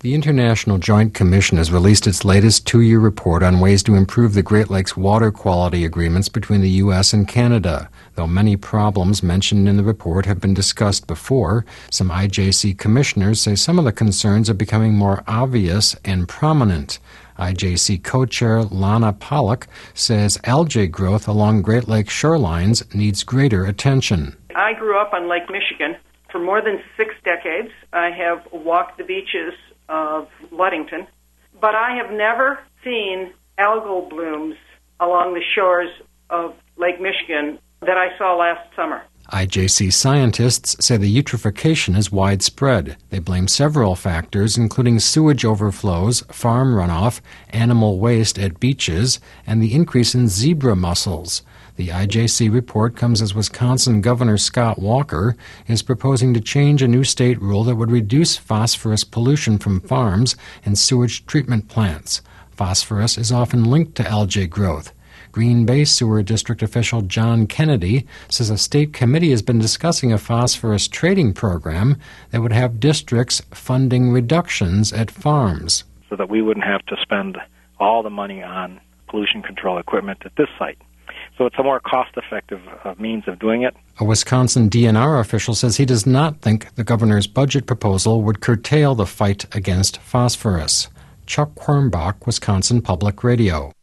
The International Joint Commission has released its latest two-year report on ways to improve the Great Lakes water quality agreements between the U.S. and Canada. Though many problems mentioned in the report have been discussed before, some IJC commissioners say some of the concerns are becoming more obvious and prominent. IJC co-chair Lana Pollock says algae growth along Great Lakes shorelines needs greater attention. I grew up on Lake Michigan for more than 6 decades. I have walked the beaches of Ludington, but I have never seen algal blooms along the shores of Lake Michigan that I saw last summer. IJC scientists say the eutrophication is widespread. They blame several factors, including sewage overflows, farm runoff, animal waste at beaches, and the increase in zebra mussels. The IJC report comes as Wisconsin Governor Scott Walker is proposing to change a new state rule that would reduce phosphorus pollution from farms and sewage treatment plants. Phosphorus is often linked to algae growth. Green Bay Sewer District official John Kennedy says a state committee has been discussing a phosphorus trading program that would have districts funding reductions at farms. So that we wouldn't have to spend all the money on pollution control equipment at this site. So it's a more cost-effective means of doing it. A Wisconsin DNR official says he does not think the governor's budget proposal would curtail the fight against phosphorus. Chuck Quirmbach, Wisconsin Public Radio.